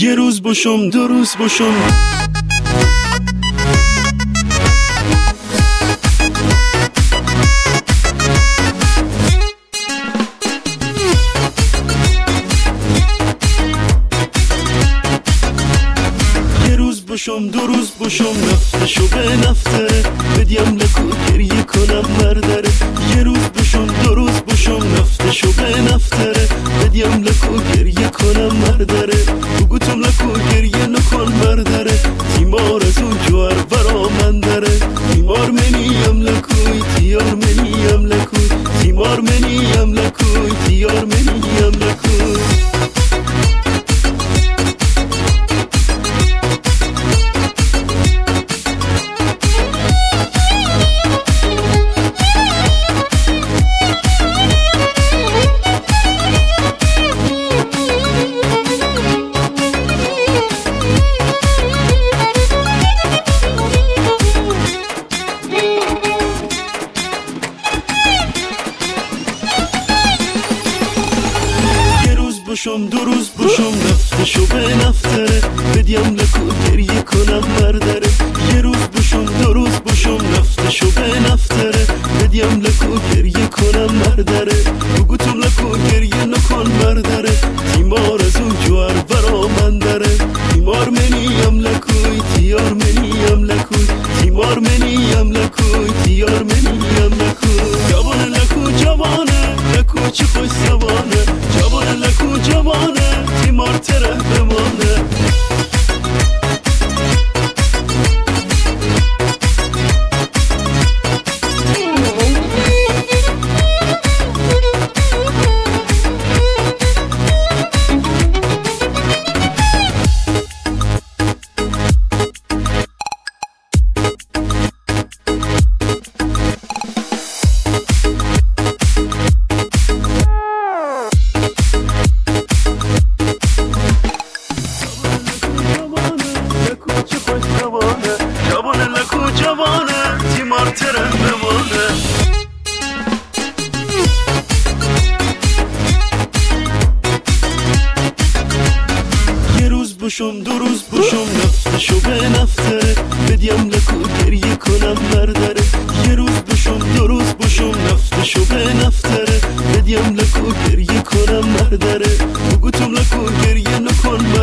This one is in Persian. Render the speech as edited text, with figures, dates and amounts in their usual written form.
یه روز باشم دو روز باشم. باشم دو روز باشم نفتشو به نفتره بدیم لکو گریه کنم مردره. یه روز باشم دو روز باشم نفتشو به نفتره بدیم لکو گریه کنم مردره. بگوتم لکو گریه نکن مردره تیمار از اون جوار برا من داره. تیمار منیم لکوی تیار منیم لکوی تیمار منیم لکوی تیار منیم لکوی. باشم دو روز باشم نفتشو به نفتره بدیم لکو گریه کنم مردره. یه روز باشم دو روز باشم نفتشو به نفتره بدیم لکو گریه کنم مردره. بگوتم لکو گریه نکن مردره تیمار از اون جوار برا من داره. تیمار منیم لکوی تیار منیم لکوی تیمار منیم لکوی تیار منیم لکوی. جوان لکو جوانه لکو چه خوش زبانه جوان لکو جوانه تیمار تره بمانه. جوان لکو جوانه تیمار تره بمانه. یه روز باشم دو روز باشم نفتشو به نفتره بدیم لکو گریه کنم مردره. یه روز باشم دو روز باشم نفتشو به نفتره بدیم لکو گریه کنم مردره. بگوتم لکو گریه نکن